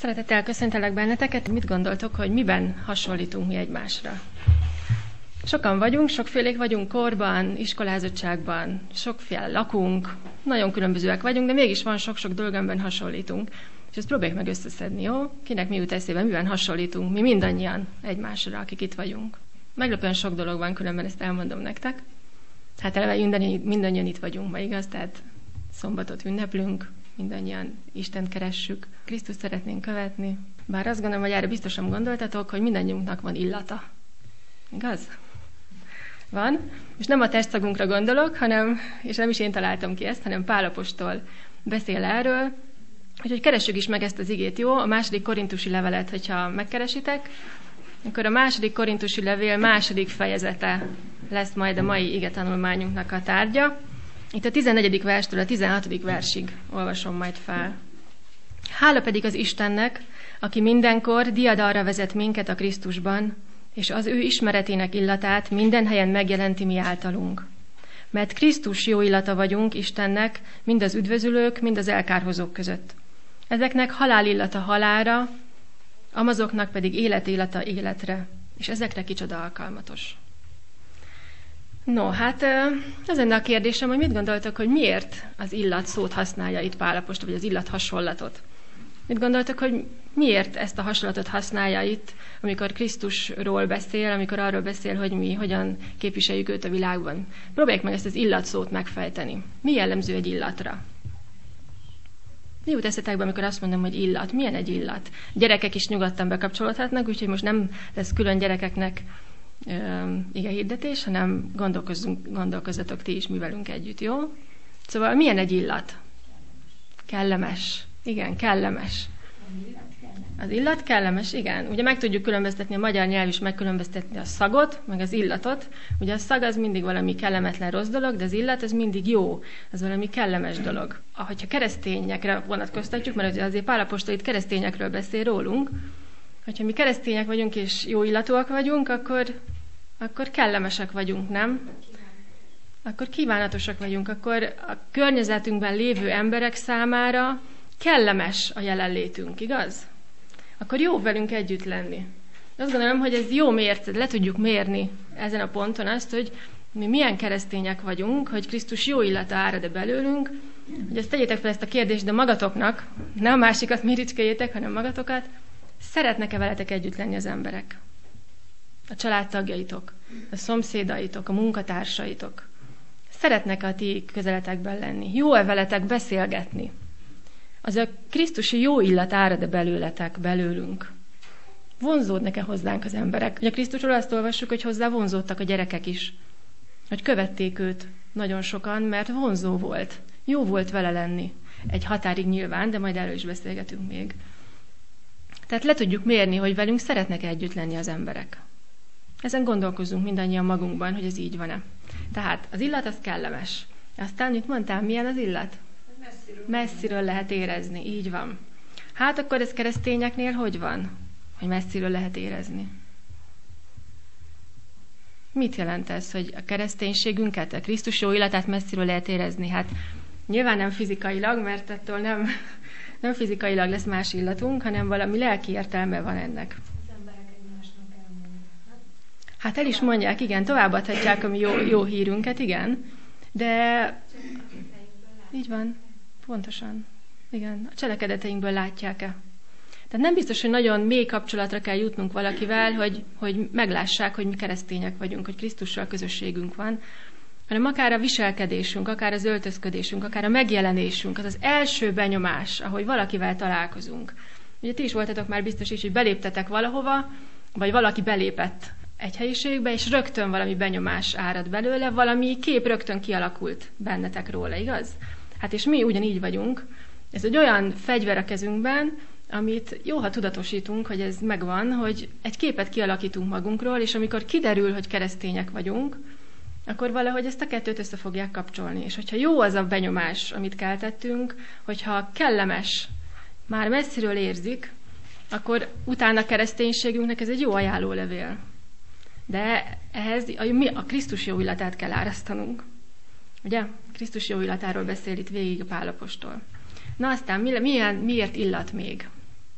Szeretettel köszöntelek benneteket. Mit gondoltok, hogy miben hasonlítunk mi egymásra? Sokan vagyunk, sokfélék vagyunk korban, iskolázottságban, sokféle lakunk, nagyon különbözőek vagyunk, de mégis van sok-sok dolog, amiben hasonlítunk. És ezt próbáljuk meg összeszedni, jó? Kinek mi jut eszébe, miben hasonlítunk, mi mindannyian egymásra, akik itt vagyunk. Meglepően sok dolog van, különben ezt elmondom nektek. Hát eleve mindannyian itt vagyunk ma, igaz? Tehát szombatot ünneplünk, mindannyian Istent keressük, Krisztust szeretnénk követni. Bár azt gondolom, hogy erre biztosan gondoltatok, hogy mindannyiunknak van illata. Igaz? Van. És nem a testszagunkra gondolok, és nem is én találtam ki ezt, hanem Pál apostol beszél erről, hogy keressük is meg ezt az igét, jó? A 2. Korintusi levelet, hogyha megkeresitek, akkor a 2. Korintusi levél 2. fejezete lesz majd a mai igetanulmányunknak a tárgya. Itt a 14. verstől a 16. versig olvasom majd fel. Hála pedig az Istennek, aki mindenkor diadalra vezet minket a Krisztusban, és az ő ismeretének illatát minden helyen megjelenti mi általunk. Mert Krisztus jó illata vagyunk Istennek, mind az üdvözülők, mind az elkárhozók között. Ezeknek halál illata halálra, amazoknak pedig élet illata életre, és ezekre kicsoda alkalmatos. No, hát az lenne a kérdésem, hogy mit gondoltok, hogy miért az illat szót használja itt Pál apostol, vagy az illat hasonlatot? Mit gondoltok, hogy miért ezt a hasonlatot használja itt, amikor Krisztusról beszél, amikor arról beszél, hogy mi hogyan képviseljük őt a világban? Próbáljuk meg ezt az illat szót megfejteni. Mi jellemző egy illatra? Mi jut eszetekbe, amikor azt mondom, hogy illat? Milyen egy illat? Gyerekek is nyugodtan bekapcsolódhatnak, úgyhogy most nem lesz külön gyerekeknek igehirdetés, hanem gondolkozzatok ti is mi velünk együtt, jó? Szóval milyen egy illat? Kellemes. Igen, kellemes. Az illat kellemes, igen. Ugye meg tudjuk különböztetni, a magyar nyelv is megkülönböztetni a szagot, meg az illatot. Ugye a szag az mindig valami kellemetlen rossz dolog, de az illat az mindig jó, az valami kellemes dolog. Ahogyha keresztényekre vonatkoztatjuk, mert azért Pál apostol itt keresztényekről beszél rólunk, hogyha mi keresztények vagyunk és jó illatúak vagyunk, akkor kellemesek vagyunk, nem? Akkor kívánatosak vagyunk, akkor a környezetünkben lévő emberek számára kellemes a jelenlétünk, igaz? Akkor jó velünk együtt lenni. Azt gondolom, hogy ez jó mérced, le tudjuk mérni ezen a ponton azt, hogy mi milyen keresztények vagyunk, hogy Krisztus jó illata árad-e belőlünk, hogy ezt tegyétek fel ezt a kérdést, de magatoknak, ne a másikat méricskeljétek, hanem magatokat, szeretnek-e veletek együtt lenni az emberek? A családtagjaitok, a szomszédaitok, a munkatársaitok. Szeretnek a ti közeletekben lenni? Jó-e veletek beszélgetni? Az a Krisztusi jó illat árad-e belőlünk? Vonzódnak-e hozzánk az emberek? Ugye Krisztusról azt olvassuk, hogy hozzá vonzódtak a gyerekek is. Hogy követték őt nagyon sokan, mert vonzó volt. Jó volt vele lenni. Egy határig nyilván, de majd erről is beszélgetünk még. Tehát le tudjuk mérni, hogy velünk szeretnek együtt lenni az emberek. Ezen gondolkozzunk mindannyian magunkban, hogy ez így van-e. Tehát az illat az kellemes. Aztán mit mondtál, milyen az illat? Messziről lehet érezni, így van. Hát akkor ez keresztényeknél hogy van? Hogy messziről lehet érezni. Mit jelent ez, hogy a kereszténységünket, a Krisztus jó illatát messziről lehet érezni? Hát nyilván nem fizikailag, mert ettől nem fizikailag lesz más illatunk, hanem valami lelki értelme van ennek. Az emberek egymásnak elmondják. Hát el is mondják, igen, továbbadhatják a mi jó hírünket, igen, de így van, pontosan, igen, a cselekedeteinkből látják-e. Tehát nem biztos, hogy nagyon mély kapcsolatra kell jutnunk valakivel, hogy meglássák, hogy mi keresztények vagyunk, hogy Krisztussal közösségünk van, hanem akár a viselkedésünk, akár az öltözködésünk, akár a megjelenésünk, az első benyomás, ahogy valakivel találkozunk. Ugye ti is voltatok már biztos is, hogy beléptetek valahova, vagy valaki belépett egy helyiségbe, és rögtön valami benyomás árad belőle, valami kép rögtön kialakult bennetek róla, igaz? Hát és mi ugyanígy vagyunk. Ez egy olyan fegyver a kezünkben, amit jó, ha tudatosítunk, hogy ez megvan, hogy egy képet kialakítunk magunkról, és amikor kiderül, hogy keresztények vagyunk, akkor valahogy ezt a kettőt össze fogják kapcsolni. És hogyha jó az a benyomás, amit keltettünk, hogyha kellemes, már messziről érzik, akkor utána a kereszténységünknek ez egy jó ajánlólevél. De ehhez a Krisztus jó illatát kell árasztanunk. Ugye? Krisztus jó illatáról beszél itt végig a Pál apostol. Na aztán miért illat még?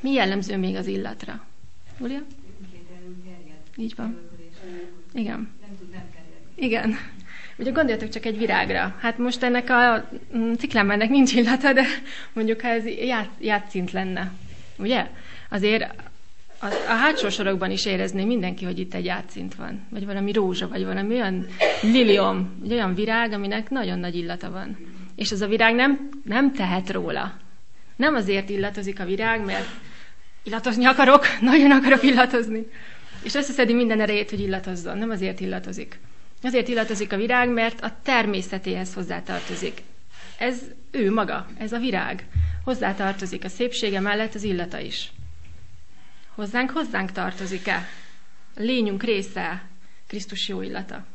Mi jellemző még az illatra? Júlia? Így van. Igen. Igen. Ugye gondoljatok csak egy virágra. Hát most ennek a ciklámbennek nincs illata, de mondjuk ha ez játszint lenne. Ugye? Azért a hátsó sorokban is érezné mindenki, hogy itt egy játszint van. Vagy valami rózsa, vagy valami olyan liliom, egy olyan virág, aminek nagyon nagy illata van. És az a virág nem tehet róla. Nem azért illatozik a virág, mert illatozni akarok, nagyon akarok illatozni. És összeszedi minden erejét, hogy illatozzon. Nem azért illatozik. Azért illatozik a virág, mert a természetéhez hozzátartozik. Ez ő maga, ez a virág. Hozzátartozik a szépsége mellett az illata is. Hozzánk tartozik-e? A lényünk része Krisztus jó illata.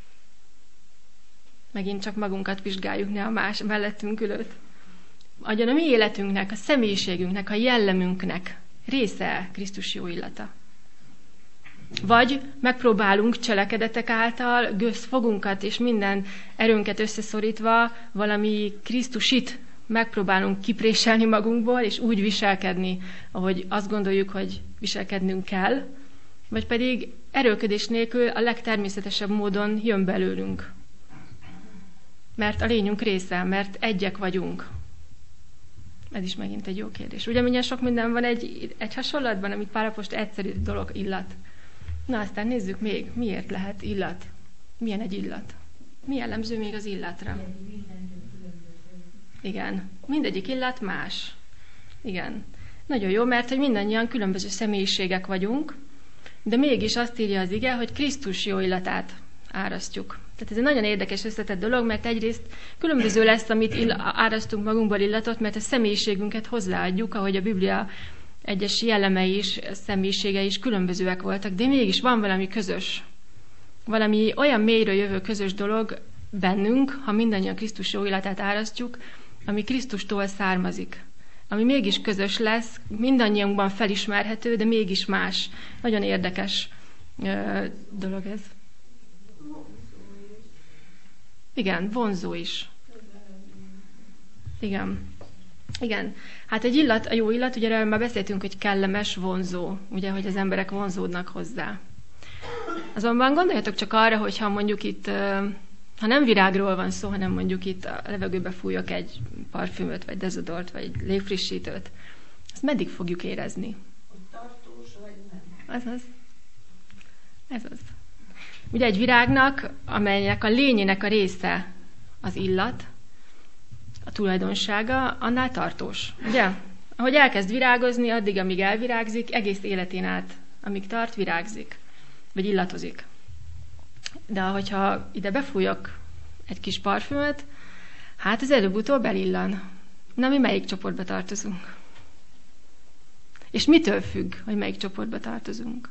Megint csak magunkat vizsgáljuk, ne a más mellettünk ülőt. Agyon a mi életünknek, a személyiségünknek, a jellemünknek része Krisztus jó illata. Vagy megpróbálunk cselekedetek által gőzfogunkat és minden erőnket összeszorítva valami Krisztusit megpróbálunk kipréselni magunkból, és úgy viselkedni, ahogy azt gondoljuk, hogy viselkednünk kell, vagy pedig erőlködés nélkül a legtermészetesebb módon jön belőlünk. Mert a lényünk része, mert egyek vagyunk. Ez is megint egy jó kérdés. Ugye milyen sok minden van egy hasonlatban, amit Pál apostol egyszerű dolog, illat. Na aztán nézzük még, miért lehet illat? Milyen egy illat? Mi jellemző még az illatra? Igen, mindegyik illat más. Igen. Nagyon jó, mert hogy mindannyian különböző személyiségek vagyunk, de mégis azt írja az ige, hogy Krisztus jó illatát árasztjuk. Tehát ez egy nagyon érdekes összetett dolog, mert egyrészt különböző lesz, amit árasztunk magunkból illatot, mert a személyiségünket hozzáadjuk, ahogy a Biblia egyes jellemei is, személyiségei is különbözőek voltak, de mégis van valami közös. Valami olyan mélyről jövő közös dolog bennünk, ha mindannyian Krisztus jó illatát árasztjuk, ami Krisztustól származik. Ami mégis közös lesz, mindannyiunkban felismerhető, de mégis más. Nagyon érdekes dolog ez. Igen, vonzó is. Igen. Hát egy illat, a jó illat, ugye erről már beszéltünk, hogy kellemes, vonzó. Ugye, hogy az emberek vonzódnak hozzá. Azonban gondoljatok csak arra, hogyha mondjuk itt, ha nem virágról van szó, hanem mondjuk itt a levegőbe fújok egy parfümöt, vagy dezodort, vagy egy légfrissítőt, azt meddig fogjuk érezni? Tartós, vagy nem? Ez az. Ugye egy virágnak, amelynek a lényének a része az illat, a tulajdonsága, annál tartós. Ugye? Ahogy elkezd virágozni, addig, amíg elvirágzik, egész életén át, amíg tart, virágzik, vagy illatozik. De hogyha ide befújok egy kis parfümöt, hát ez előbb-utóbb elillan. Na, mi melyik csoportba tartozunk? És mitől függ, hogy melyik csoportba tartozunk?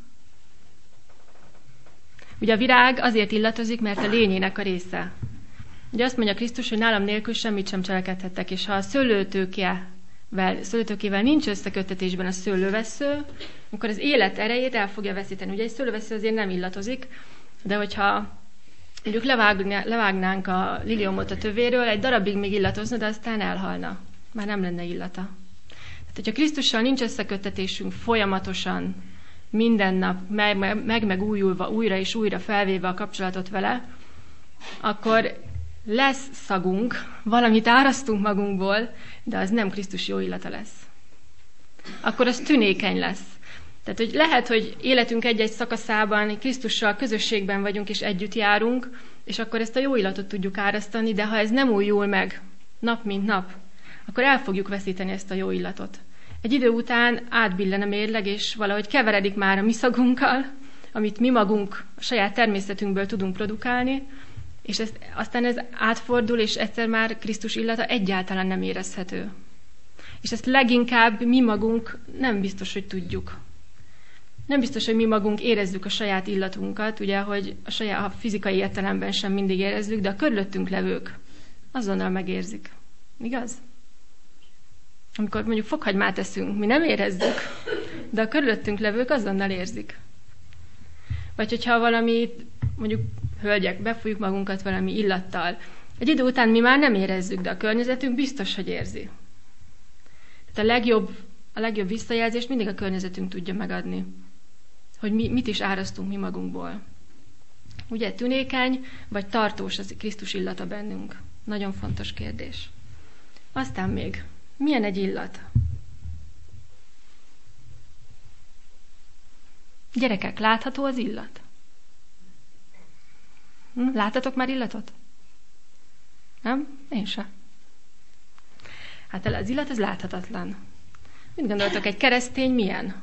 Ugye a virág azért illatozik, mert a lényének a része. Ugye azt mondja Krisztus, hogy nálam nélkül semmit sem cselekedhettek, és ha a szőlőtőkével nincs összeköttetésben a szőlővessző, akkor az élet erejét el fogja veszíteni. Ugye egy szőlővessző azért nem illatozik, de hogyha mondjuk levágnánk a liliomot a tövéről, egy darabig még illatozna, de aztán elhalna. Már nem lenne illata. Tehát, hogyha Krisztussal nincs összeköttetésünk folyamatosan, minden nap megújulva, újra és újra felvéve a kapcsolatot vele, akkor lesz szagunk, valamit árasztunk magunkból, de az nem Krisztus jó illata lesz. Akkor az tünékeny lesz. Tehát, hogy lehet, hogy életünk egy-egy szakaszában Krisztussal közösségben vagyunk és együtt járunk, és akkor ezt a jó illatot tudjuk árasztani, de ha ez nem újul meg nap mint nap, akkor el fogjuk veszíteni ezt a jó illatot. Egy idő után átbillen a mérleg, és valahogy keveredik már a mi szagunkkal, amit mi magunk a saját természetünkből tudunk produkálni, és aztán ez átfordul, és egyszer már Krisztus illata egyáltalán nem érezhető. És ezt leginkább mi magunk nem biztos, hogy tudjuk. Nem biztos, hogy mi magunk érezzük a saját illatunkat, ugye, hogy a fizikai értelemben sem mindig érezzük, de a körülöttünk levők azonnal megérzik. Igaz? Amikor mondjuk fokhagymát eszünk, mi nem érezzük, de a körülöttünk levők azonnal érzik. Vagy hogyha valamit, mondjuk hölgyek, befújjuk magunkat valami illattal, egy idő után mi már nem érezzük, de a környezetünk biztos, hogy érzi. Tehát a legjobb a legjobb visszajelzést mindig a környezetünk tudja megadni. Hogy mit is árasztunk mi magunkból. Ugye tünékeny, vagy tartós az Krisztus illata bennünk? Nagyon fontos kérdés. Aztán még, milyen egy illat? Gyerekek, látható az illat? Láttatok már illatot? Nem? Én sem. Hát az illat az láthatatlan. Mit gondoltok, egy keresztény milyen?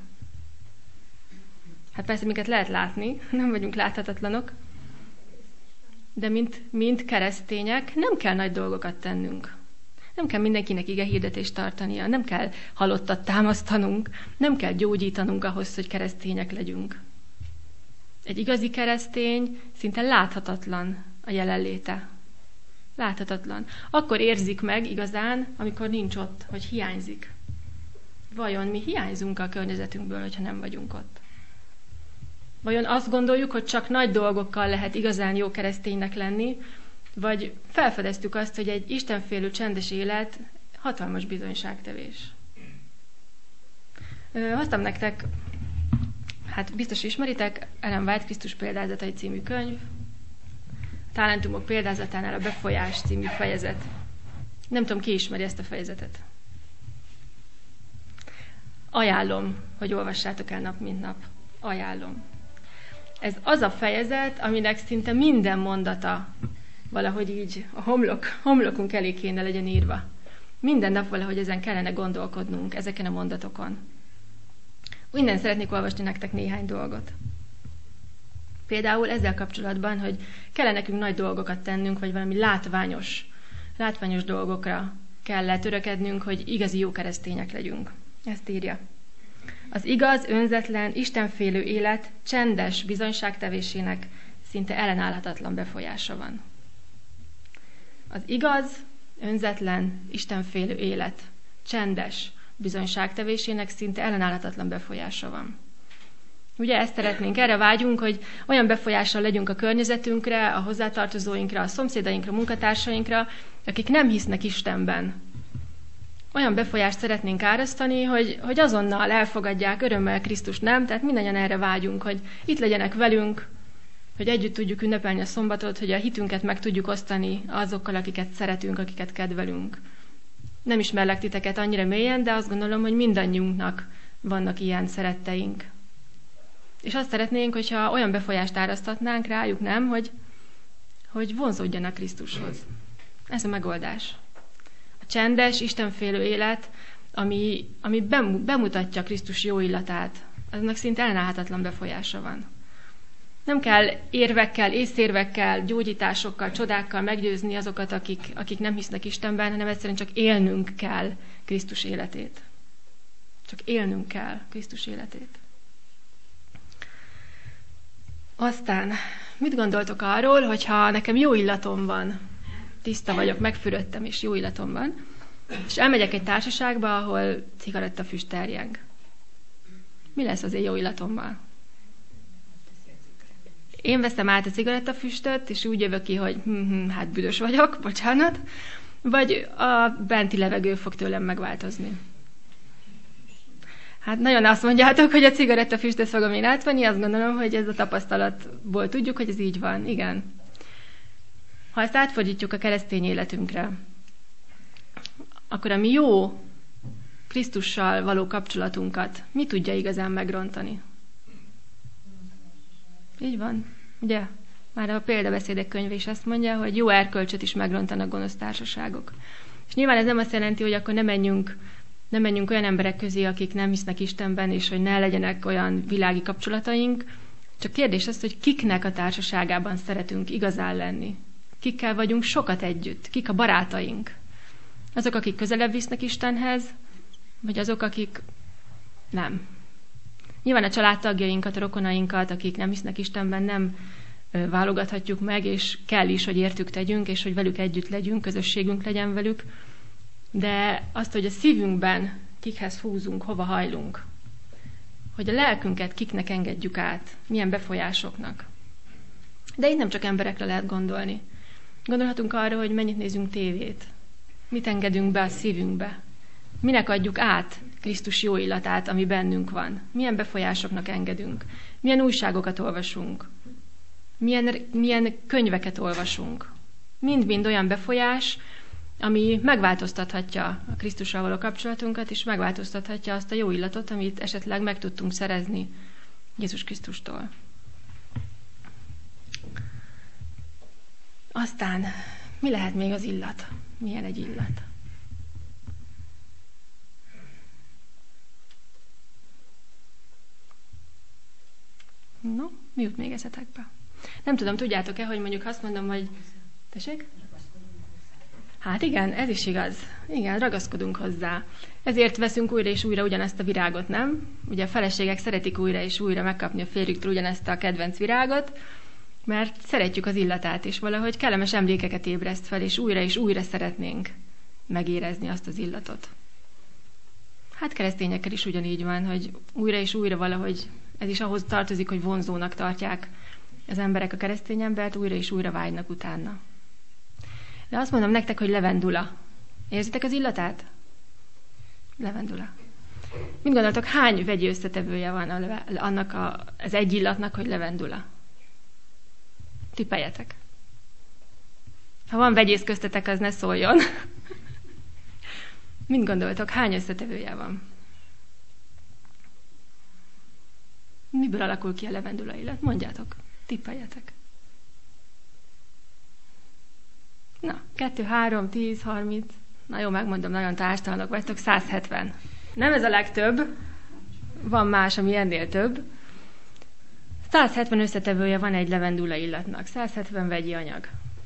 Hát persze minket lehet látni, nem vagyunk láthatatlanok, de mint keresztények nem kell nagy dolgokat tennünk. Nem kell mindenkinek igehirdetést tartania, nem kell halottat támasztanunk, nem kell gyógyítanunk ahhoz, hogy keresztények legyünk. Egy igazi keresztény szinte láthatatlan a jelenléte. Láthatatlan. Akkor érzik meg igazán, amikor nincs ott, hogy hiányzik. Vajon mi hiányzunk a környezetünkből, hogyha nem vagyunk ott? Vajon azt gondoljuk, hogy csak nagy dolgokkal lehet igazán jó kereszténynek lenni, vagy felfedeztük azt, hogy egy istenfélő csendes élet hatalmas bizonyságtevés. Hoztam nektek, hát biztos ismeritek, Ellen White Krisztus példázatai című könyv, Talentumok példázatánál a befolyás című fejezet. Nem tudom, ki ismeri ezt a fejezetet. Ajánlom, hogy olvassátok el nap mint nap. Ajánlom. Ez az a fejezet, aminek szinte minden mondata valahogy így a homlokunk elé kéne legyen írva. Minden nap valahogy ezen kellene gondolkodnunk, ezeken a mondatokon. Innen szeretnék olvasni nektek néhány dolgot. Például ezzel kapcsolatban, hogy kellene nekünk nagy dolgokat tennünk, vagy valami látványos dolgokra kell törekednünk, hogy igazi jó keresztények legyünk. Ezt írja. Az igaz, önzetlen, istenfélő élet csendes bizonyságtevésének szinte ellenállhatatlan befolyása van. Az igaz, önzetlen, istenfélő élet csendes bizonyságtevésének szinte ellenállhatatlan befolyása van. Ugye ezt szeretnénk, erre vágyunk, hogy olyan befolyással legyünk a környezetünkre, a hozzátartozóinkra, a szomszédainkra, a munkatársainkra, akik nem hisznek Istenben. Olyan befolyást szeretnénk árasztani, hogy azonnal elfogadják örömmel Krisztust, nem? Tehát mindannyian erre vágyunk, hogy itt legyenek velünk, hogy együtt tudjuk ünnepelni a szombatot, hogy a hitünket meg tudjuk osztani azokkal, akiket szeretünk, akiket kedvelünk. Nem ismerlek titeket annyira mélyen, de azt gondolom, hogy mindannyiunknak vannak ilyen szeretteink. És azt szeretnénk, hogyha olyan befolyást árasztatnánk rájuk, nem, hogy vonzódjanak Krisztushoz. Ez a megoldás. A csendes, istenfélő élet, ami bemutatja Krisztus jó illatát, aznak szinte ellenállhatatlan befolyása van. Nem kell érvekkel, észérvekkel, gyógyításokkal, csodákkal meggyőzni azokat, akik nem hisznek Istenben, hanem egyszerűen csak élnünk kell Krisztus életét. Csak élnünk kell Krisztus életét. Aztán, mit gondoltok arról, hogyha nekem jó illatom van, tiszta vagyok, megfürödtem, és jó illatom van, és elmegyek egy társaságba, ahol cigarettafüst terjeng. Mi lesz az én jó illatommal? Én veszem át a cigarettafüstöt, és úgy jövök ki, hogy hát büdös vagyok, bocsánat, vagy a benti levegő fog tőlem megváltozni. Hát nagyon azt mondjátok, hogy a cigarettafüstöt fogom én átvenni, azt gondolom, hogy ez a tapasztalatból tudjuk, hogy ez így van. Igen. Ha ezt átfordítjuk a keresztény életünkre, akkor a mi jó Krisztussal való kapcsolatunkat mi tudja igazán megrontani? Így van, ugye? Már a példabeszédek könyve is azt mondja, hogy jó erkölcsöt is megrontanak gonosz társaságok. És nyilván ez nem azt jelenti, hogy akkor ne menjünk olyan emberek közé, akik nem hisznek Istenben, és hogy ne legyenek olyan világi kapcsolataink. Csak kérdés az, hogy kiknek a társaságában szeretünk igazán lenni. Kikkel vagyunk sokat együtt, kik a barátaink. Azok, akik közelebb visznek Istenhez, vagy azok, akik nem. Nyilván a családtagjainkat, a rokonainkat, akik nem hisznek Istenben, nem válogathatjuk meg, és kell is, hogy értük tegyünk, és hogy velük együtt legyünk, közösségünk legyen velük. De azt, hogy a szívünkben kikhez húzunk, hova hajlunk, hogy a lelkünket kiknek engedjük át, milyen befolyásoknak. De itt nem csak emberekre lehet gondolni. Gondolhatunk arra, hogy mennyit nézünk tévét, mit engedünk be a szívünkbe, Minek adjuk át Krisztus jó illatát, ami bennünk van? Milyen befolyásoknak engedünk? Milyen újságokat olvasunk? Milyen könyveket olvasunk? Mind-mind olyan befolyás, ami megváltoztathatja a Krisztussal való kapcsolatunkat, és megváltoztathatja azt a jó illatot, amit esetleg meg tudtunk szerezni Jézus Krisztustól. Aztán mi lehet még az illat? Milyen egy illat? No, mi jut még eszetekbe? Nem tudom, tudjátok-e, hogy mondjuk azt mondom, hogy... Tessék? Hát igen, ez is igaz. Igen, ragaszkodunk hozzá. Ezért veszünk újra és újra ugyanezt a virágot, nem? Ugye a feleségek szeretik újra és újra megkapni a férjüktől ugyanezt a kedvenc virágot, mert szeretjük az illatát, és valahogy kellemes emlékeket ébreszt fel, és újra szeretnénk megérezni azt az illatot. Hát keresztényekkel is ugyanígy van, hogy újra és újra valahogy ez is ahhoz tartozik, hogy vonzónak tartják az emberek a keresztény embert, újra és újra vágynak utána. De azt mondom nektek, hogy levendula. Érzitek az illatát? Levendula. Mit gondoltok, hány vegyi összetevője van annak az egy illatnak, hogy levendula? Tippeljetek. Ha van vegyész köztetek, az ne szóljon. Mit gondoltok, hány összetevője van? Miből alakul ki a levendula illat? Mondjátok, tippeljetek. Na, 2, 3, 10, 30. Na jó, megmondom, nagyon társtalanok vagytok, 170. Nem ez a legtöbb, van más, ami ennél több. 170 összetevője van egy levendula illatnak, 170 vegyi anyag.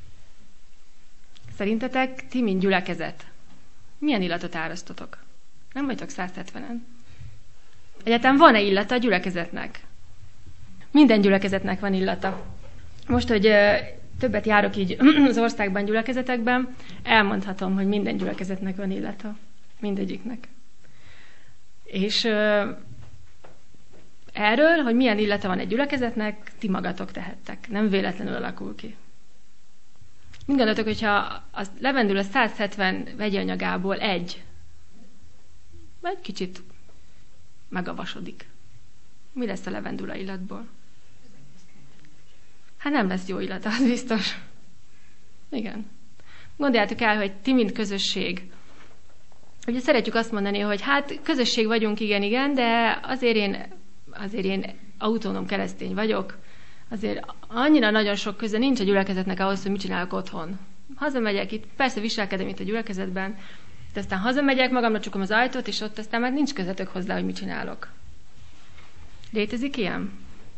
Szerintetek ti, mint gyülekezet, milyen illatot árasztotok? Nem vagytok 170-en. Egyáltalán van-e illata a gyülekezetnek? Minden gyülekezetnek van illata. Most, hogy többet járok így az országban, gyülekezetekben, elmondhatom, hogy minden gyülekezetnek van illata. Mindegyiknek. És erről, hogy milyen illata van egy gyülekezetnek, ti magatok tehettek. Nem véletlenül alakul ki. Mit gondoltok, hogyha a levendula 170 vegyi anyagából egy kicsit megavasodik? Mi lesz a levendula illatból? Hát nem lesz jó illat, az biztos. Igen. Gondoljátok el, hogy ti, mint közösség, ugye szeretjük azt mondani, hogy hát közösség vagyunk, igen, de azért én autonóm keresztény vagyok, azért annyira nagyon sok köze nincs a gyülekezetnek ahhoz, hogy mit csinálok otthon. Hazamegyek, itt persze viselkedem itt a gyülekezetben, de aztán hazamegyek, magamra csukom az ajtót, és ott aztán már nincs közetök hozzá, hogy mit csinálok. Létezik ilyen?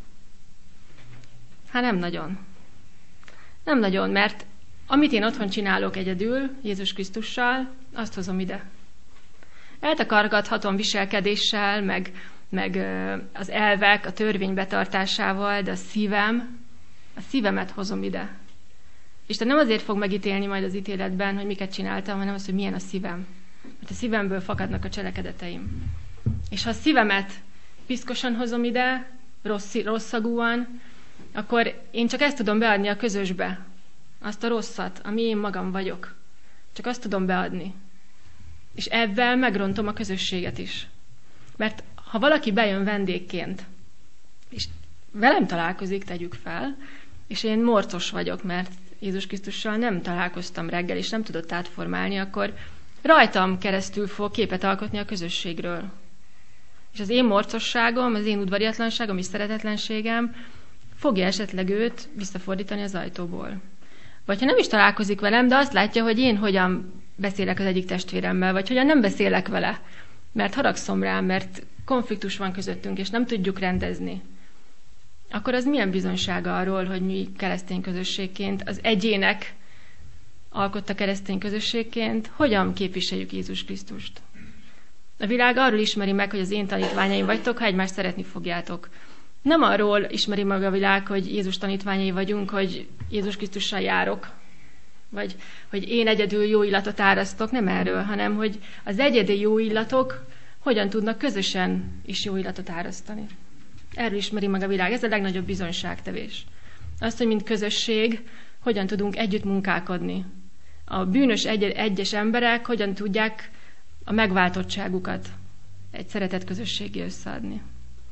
Hát nem nagyon. Nem nagyon, mert amit én otthon csinálok egyedül, Jézus Krisztussal, azt hozom ide. Eltakargathatom viselkedéssel, meg az elvek, a törvény betartásával, de a szívemet hozom ide. Isten nem azért fog megítélni majd az ítéletben, hogy miket csináltam, hanem az, hogy milyen a szívem. Mert a szívemből fakadnak a cselekedeteim. És ha a szívemet piszkosan hozom ide, rosszagúan, akkor én csak ezt tudom beadni a közösbe. Azt a rosszat, ami én magam vagyok. Csak azt tudom beadni. És ebben megrontom a közösséget is. Mert ha valaki bejön vendégként, és velem találkozik, tegyük fel, és én morcos vagyok, mert Jézus Krisztussal nem találkoztam reggel, és nem tudott átformálni, akkor rajtam keresztül fog képet alkotni a közösségről. És az én morcosságom, az én udvariatlanságom és szeretetlenségem fogja esetleg őt visszafordítani az ajtóból. Vagy ha nem is találkozik velem, de azt látja, hogy én hogyan beszélek az egyik testvéremmel, vagy hogyan nem beszélek vele, mert haragszom rá, mert konfliktus van közöttünk, és nem tudjuk rendezni. Akkor az milyen bizonysága arról, hogy mi keresztény közösségként, az egyének alkotta keresztény közösségként, hogyan képviseljük Jézus Krisztust? A világ arról ismeri meg, hogy az én tanítványaim vagytok, ha egymást szeretni fogjátok. Nem arról ismeri meg a világ, hogy Jézus tanítványai vagyunk, hogy Jézus Krisztussal járok, vagy hogy én egyedül jó illatot árasztok, nem erről, hanem hogy az egyedi jó illatok hogyan tudnak közösen is jó illatot árasztani. Erről ismeri meg a világ, ez a legnagyobb bizonyságtevés. Azt, hogy mint közösség hogyan tudunk együtt munkálkodni. A bűnös egyes emberek hogyan tudják a megváltottságukat egy szeretett közösséggé összeadni.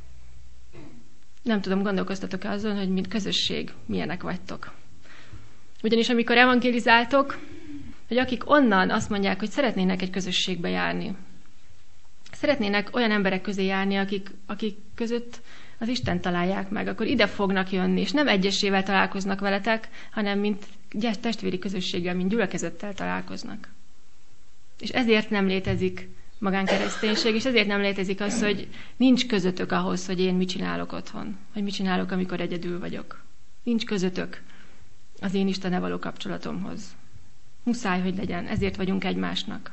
Nem tudom, gondolkoztatok-e azon, hogy mint közösség milyenek vagytok. Ugyanis amikor evangelizáltok, hogy akik onnan azt mondják, hogy szeretnének egy közösségbe járni, szeretnének olyan emberek közé járni, akik között az Isten találják meg, akkor ide fognak jönni, és nem egyesével találkoznak veletek, hanem mint testvéri közösséggel, mint gyülekezettel találkoznak. És ezért nem létezik magánkereszténység, és ezért nem létezik az, hogy nincs közöttök ahhoz, hogy én mit csinálok otthon, hogy mit csinálok, amikor egyedül vagyok. Nincs közöttök az én Istennel való kapcsolatomhoz. Muszáj, hogy legyen, ezért vagyunk egymásnak.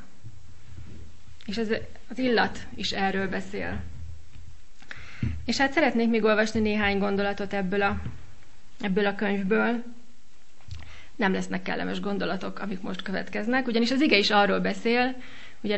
És ez az illat is erről beszél. És hát szeretnék még olvasni néhány gondolatot ebből a könyvből. Nem lesznek kellemes gondolatok, amik most következnek, ugyanis az ige is arról beszél, ugye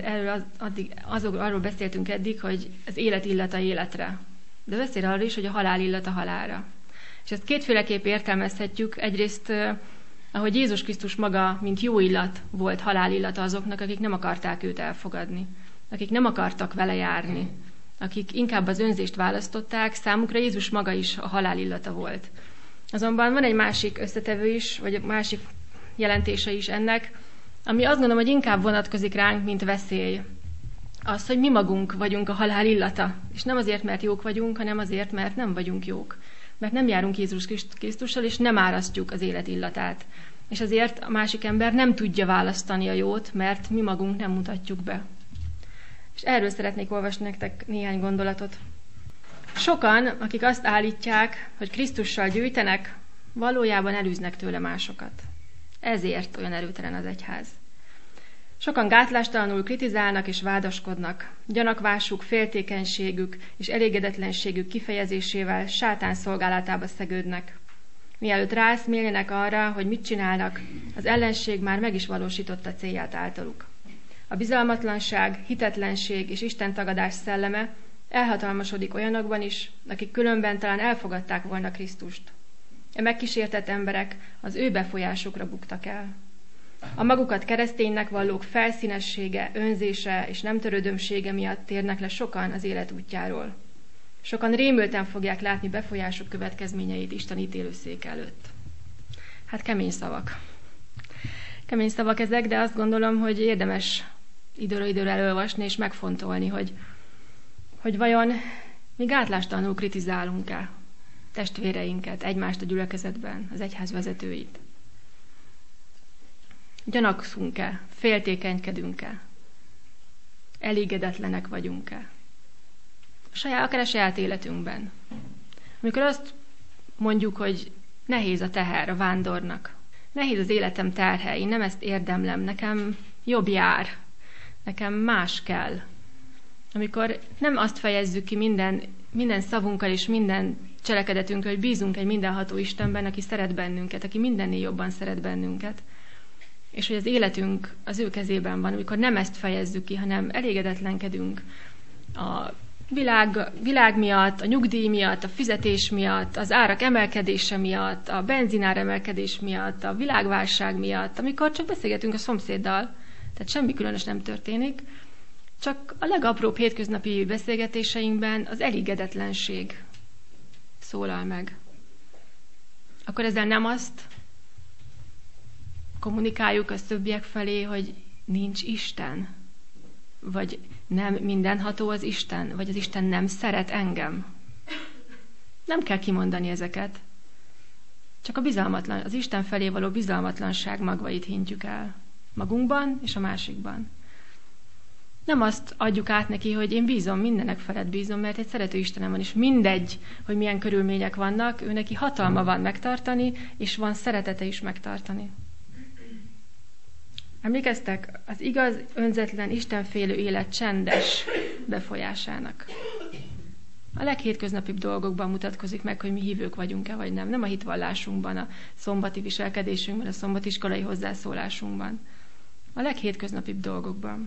arról beszéltünk eddig, hogy az élet illata életre. De beszél arról is, hogy a halál illata halálra. És ezt kétféleképp értelmezhetjük. Egyrészt, ahogy Jézus Krisztus maga, mint jó illat volt halál illata azoknak, akik nem akarták őt elfogadni, akik nem akartak vele járni, akik inkább az önzést választották, számukra Jézus maga is a halál illata volt. Azonban van egy másik összetevő is, vagy másik jelentése is ennek, ami azt gondolom, hogy inkább vonatkozik ránk, mint veszély. Az, hogy mi magunk vagyunk a halál illata. És nem azért, mert jók vagyunk, hanem azért, mert nem vagyunk jók. Mert nem járunk Jézus Krisztussal, és nem árasztjuk az élet illatát. És azért a másik ember nem tudja választani a jót, mert mi magunk nem mutatjuk be. És erről szeretnék olvasni nektek néhány gondolatot. Sokan, akik azt állítják, hogy Krisztussal gyűjtenek, valójában elűznek tőle másokat. Ezért olyan erőtelen az egyház. Sokan gátlástalanul kritizálnak és vádaskodnak. Gyanakvásuk, féltékenységük és elégedetlenségük kifejezésével sátán szolgálatába szegődnek. Mielőtt ráeszmélnének arra, hogy mit csinálnak, az ellenség már meg is valósította célját általuk. A bizalmatlanság, hitetlenség és istentagadás szelleme elhatalmasodik olyanokban is, akik különben talán elfogadták volna Krisztust. A megkísértett emberek az ő befolyásukra buktak el. A magukat kereszténynek vallók felszínessége, önzése és nem törődömsége miatt térnek le sokan az élet útjáról. Sokan rémülten fogják látni befolyásuk következményeit Isten ítélőszék előtt. Hát kemény szavak. Kemény szavak ezek, de azt gondolom, hogy érdemes időről időre elolvasni és megfontolni, hogy vajon mi gátlástalanul kritizálunk-e testvéreinket, egymást a gyülekezetben, az egyház vezetőit. Gyanakszunk-e, féltékenykedünk-e, elégedetlenek vagyunk-e. Akár a saját életünkben. Amikor azt mondjuk, hogy nehéz a teher a vándornak, nehéz az életem terhe, én nem ezt érdemlem, nekem jobb jár, nekem más kell. Amikor nem azt fejezzük ki minden szavunkkal és minden cselekedetünkkel, hogy bízunk egy mindenható Istenben, aki szeret bennünket, aki mindennél jobban szeret bennünket, és hogy az életünk az ő kezében van, amikor nem ezt fejezzük ki, hanem elégedetlenkedünk a világ miatt, a nyugdíj miatt, a fizetés miatt, az árak emelkedése miatt, a benzinár emelkedés miatt, a világválság miatt, amikor csak beszélgetünk a szomszéddal, tehát semmi különös nem történik, csak a legapróbb hétköznapi beszélgetéseinkben az elégedetlenség szólal meg. Akkor ezzel nem azt kommunikáljuk a többiek felé, hogy nincs Isten, vagy nem mindenható az Isten, vagy az Isten nem szeret engem. Nem kell kimondani ezeket. Csak az Isten felé való bizalmatlanság magvait hintjük el. Magunkban és a másikban. Nem azt adjuk át neki, hogy én bízom, mindenek felett bízom, mert egy szerető Istenem van, és mindegy, hogy milyen körülmények vannak, ő neki hatalma van megtartani, és van szeretete is megtartani. Emlékeztek? Az igaz, önzetlen, istenfélő élet csendes befolyásának. A leghétköznapibb dolgokban mutatkozik meg, hogy mi hívők vagyunk-e, vagy nem. Nem a hitvallásunkban, a szombati viselkedésünkben, a szombatiskolai hozzászólásunkban. A leghétköznapibb dolgokban.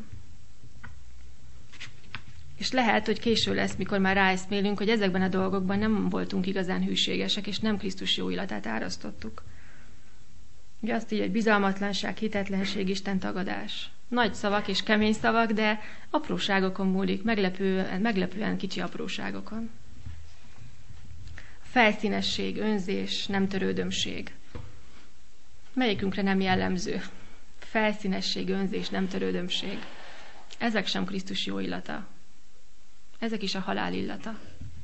És lehet, hogy késő lesz, mikor már ráeszmélünk, hogy ezekben a dolgokban nem voltunk igazán hűségesek, és nem Krisztus jó illatát árasztottuk. Ugye azt így, hogy bizalmatlanság, hitetlenség, Isten tagadás. Nagy szavak és kemény szavak, de apróságokon múlik, meglepően kicsi apróságokon. Felszínesség, önzés, nem törődömség. Melyikünkre nem jellemző? Felszínesség, önzés, nem törődömség. Ezek sem Krisztus jó illata. Ezek is a halál illata.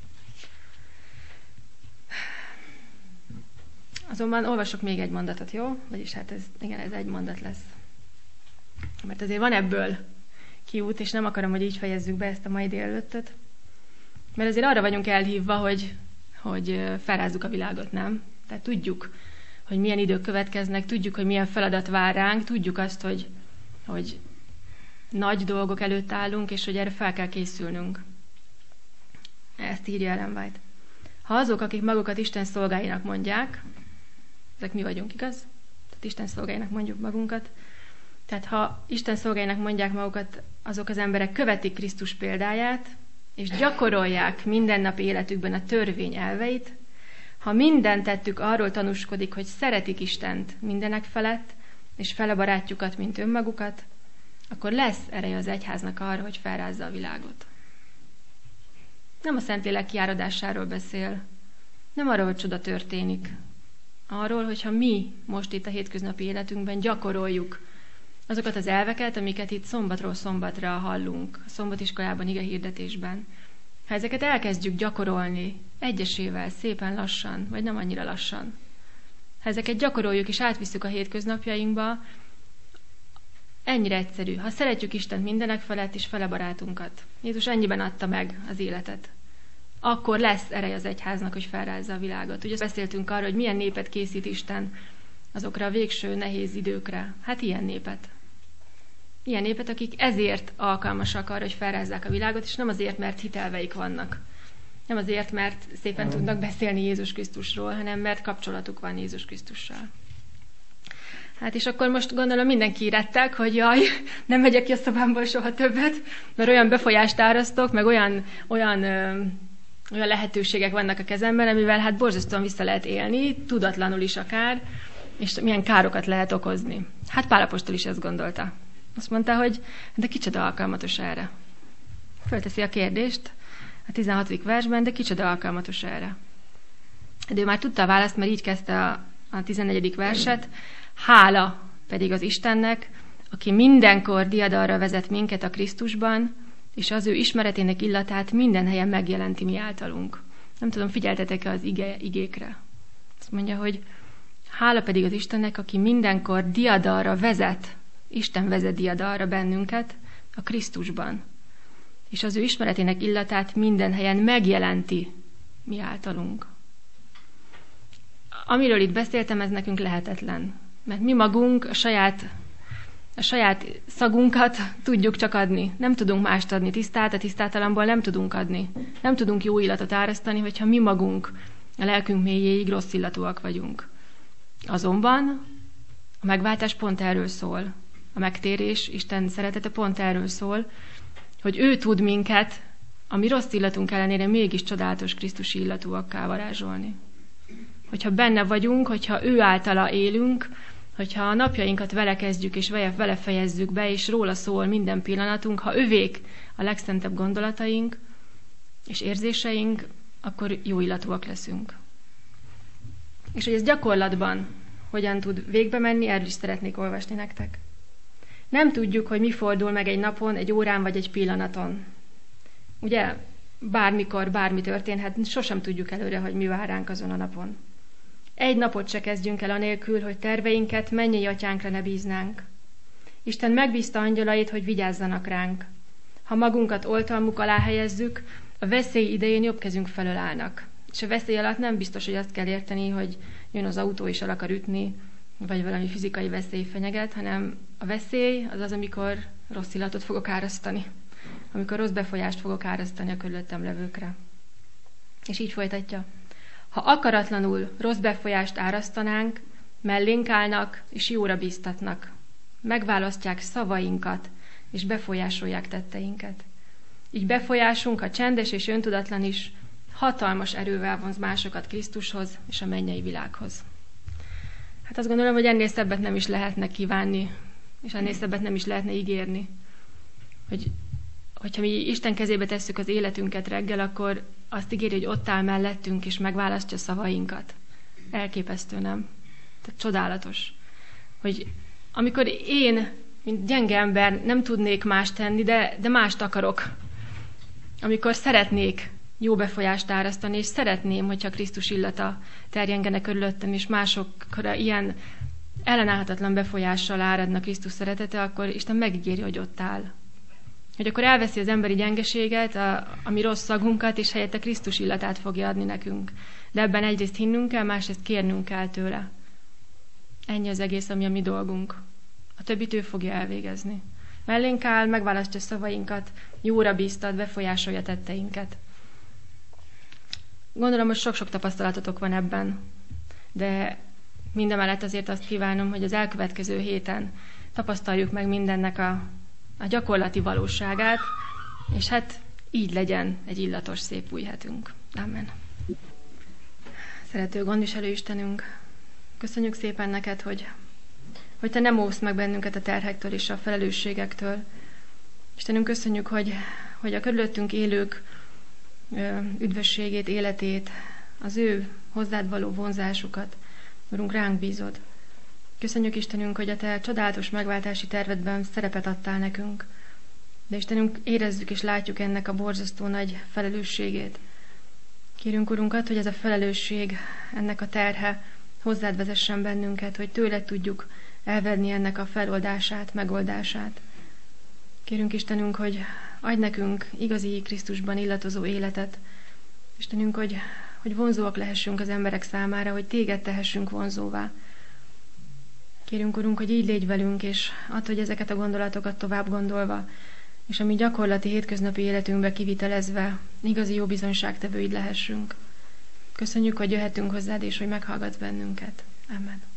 Azonban olvasok még egy mondatot, jó? Vagyis hát ez egy mondat lesz. Mert azért van ebből kiút, és nem akarom, hogy így fejezzük be ezt a mai délelőttöt. Mert azért arra vagyunk elhívva, hogy felrázzuk a világot, nem? Tehát tudjuk, hogy milyen idők következnek, tudjuk, hogy milyen feladat vár ránk, tudjuk azt, hogy nagy dolgok előtt állunk, és hogy erre fel kell készülnünk. Ezt írja Ellen White. Ha azok, akik magukat Isten szolgáinak mondják, ezek mi vagyunk, igaz? Tehát Isten szolgáinak mondjuk magunkat. Tehát ha Isten szolgáinak mondják magukat, azok az emberek követik Krisztus példáját, és gyakorolják mindennapi életükben a törvény elveit, ha minden tettük arról tanúskodik, hogy szeretik Istent mindenek felett, és fele barátjukat, mint önmagukat, akkor lesz ereje az egyháznak arra, hogy felrázza a világot. Nem a Szentlélek kiáradásáról beszél, nem arról, hogy csoda történik. Arról, hogyha mi most itt a hétköznapi életünkben gyakoroljuk azokat az elveket, amiket itt szombatról szombatra hallunk, a szombatiskolában, igehirdetésben. Ha ezeket elkezdjük gyakorolni egyesével, szépen lassan, vagy nem annyira lassan, ha ezeket gyakoroljuk és átvisszük a hétköznapjainkba, ennyire egyszerű. Ha szeretjük Istent mindenek felett és fele barátunkat, Jézus ennyiben adta meg az életet, akkor lesz ereje az egyháznak, hogy felrázza a világot. Ugye beszéltünk arról, hogy milyen népet készít Isten azokra a végső nehéz időkre. Hát ilyen népet. Ilyen népet, akik ezért alkalmasak arra, hogy felrázzák a világot, és nem azért, mert hitelveik vannak. Nem azért, mert szépen tudnak beszélni Jézus Krisztusról, hanem mert kapcsolatuk van Jézus Krisztussal. Hát és akkor most gondolom mindenki rettek, hogy jaj, nem megyek ki a szobámból soha többet, mert olyan befolyást árasztok, meg olyan lehetőségek vannak a kezemben, amivel hát borzasztóan vissza lehet élni, tudatlanul is akár, és milyen károkat lehet okozni. Hát Pál apostol is ezt gondolta. Azt mondta, hogy de kicsoda alkalmatos erre. Fölteszi a kérdést a 16. versben, de kicsoda alkalmatos erre. De ő már tudta a választ, mert így kezdte a 14. verset. Hála pedig az Istennek, aki mindenkor diadalra vezet minket a Krisztusban, és az ő ismeretének illatát minden helyen megjelenti mi általunk. Nem tudom, figyeltetek-e az igékre. Azt mondja, hogy hála pedig az Istennek, aki mindenkor diadalra vezet, Isten vezet diadalra bennünket a Krisztusban, és az ő ismeretének illatát minden helyen megjelenti mi általunk. Amiről itt beszéltem, ez nekünk lehetetlen. Mert mi magunk a saját szagunkat tudjuk csak adni. Nem tudunk mást adni tisztát, a tisztátalanból nem tudunk adni. Nem tudunk jó illatot árasztani, hogyha mi magunk a lelkünk mélyéig rossz illatúak vagyunk. Azonban a megváltás pont erről szól. A megtérés, Isten szeretete pont erről szól, hogy ő tud minket, a mi rossz illatunk ellenére mégis csodálatos Krisztusi illatúakká varázsolni. Hogyha benne vagyunk, hogyha ő általa élünk, hogyha a napjainkat vele kezdjük, és vele fejezzük be, és róla szól minden pillanatunk, ha övék a legszentebb gondolataink és érzéseink, akkor jó illatúak leszünk. És hogy ez gyakorlatban hogyan tud végbe menni, erről is szeretnék olvasni nektek. Nem tudjuk, hogy mi fordul meg egy napon, egy órán vagy egy pillanaton. Ugye, bármikor, bármi történhet, sosem tudjuk előre, hogy mi vár ránk azon a napon. Egy napot se kezdjünk el anélkül, hogy terveinket mennyei atyánkra ne bíznánk. Isten megbízta angyalait, hogy vigyázzanak ránk. Ha magunkat oltalmuk alá helyezzük, a veszély idején jobb kezünk felől állnak. És a veszély alatt nem biztos, hogy azt kell érteni, hogy jön az autó és el akar ütni, vagy valami fizikai veszély fenyeget, hanem a veszély az, amikor rossz illatot fogok árasztani. Amikor rossz befolyást fogok árasztani a körülöttem levőkre. És így folytatja. Ha akaratlanul rossz befolyást árasztanánk, mellénk állnak és jóra bíztatnak. Megválasztják szavainkat, és befolyásolják tetteinket. Így befolyásunk, ha csendes és öntudatlan is, hatalmas erővel vonz másokat Krisztushoz és a mennyei világhoz. Hát azt gondolom, hogy ennél szebbet nem is lehetne kívánni és ennél szebbet nem is lehetne ígérni. Hogyha mi Isten kezébe tesszük az életünket reggel, akkor azt ígéri, hogy ott áll mellettünk, és megválasztja szavainkat. Elképesztő, nem? Tehát csodálatos. Hogy amikor én, mint gyenge ember nem tudnék más tenni, de mást akarok. Amikor szeretnék jó befolyást árasztani, és szeretném, hogyha Krisztus illata terjengene körülöttem, és másokra ilyen ellenállhatatlan befolyással áradna Krisztus szeretete, akkor Isten megígéri, hogy ott áll. Hogy akkor elveszi az emberi gyengeséget, a mi rossz szagunkat, és helyette Krisztus illatát fogja adni nekünk. De ebben egyrészt hinnünk kell, másrészt kérnünk kell tőle. Ennyi az egész, ami a mi dolgunk. A többit ő fogja elvégezni. Mellénk áll, megválasztja szavainkat, jóra bíztat, befolyásolja tetteinket. Gondolom, hogy sok-sok tapasztalatotok van ebben, de mindemellett azért azt kívánom, hogy az elkövetkező héten tapasztaljuk meg mindennek a gyakorlati valóságát, és hát így legyen egy illatos, szép új hetünk. Amen. Szerető gondviselő Istenünk, köszönjük szépen neked, hogy te nem óvsz meg bennünket a terhektől és a felelősségektől. Istenünk, köszönjük, hogy a körülöttünk élők üdvösségét, életét, az ő hozzád való vonzásukat, Urunk, ránk bízod. Köszönjük, Istenünk, hogy a te csodálatos megváltási tervedben szerepet adtál nekünk. De Istenünk, érezzük és látjuk ennek a borzasztó nagy felelősségét. Kérünk, Urunkat, hogy ez a felelősség, ennek a terhe hozzád vezessen bennünket, hogy tőled tudjuk elvenni ennek a feloldását, megoldását. Kérünk, Istenünk, hogy adj nekünk igazi Krisztusban illatozó életet. Istenünk, hogy vonzóak lehessünk az emberek számára, hogy téged tehessünk vonzóvá. Kérünk, Urunk, hogy így légy velünk, és add, hogy ezeket a gondolatokat tovább gondolva, és a mi gyakorlati hétköznapi életünkbe kivitelezve igazi jó bizonyságtevőid lehessünk. Köszönjük, hogy jöhetünk hozzád, és hogy meghallgatsz bennünket. Amen.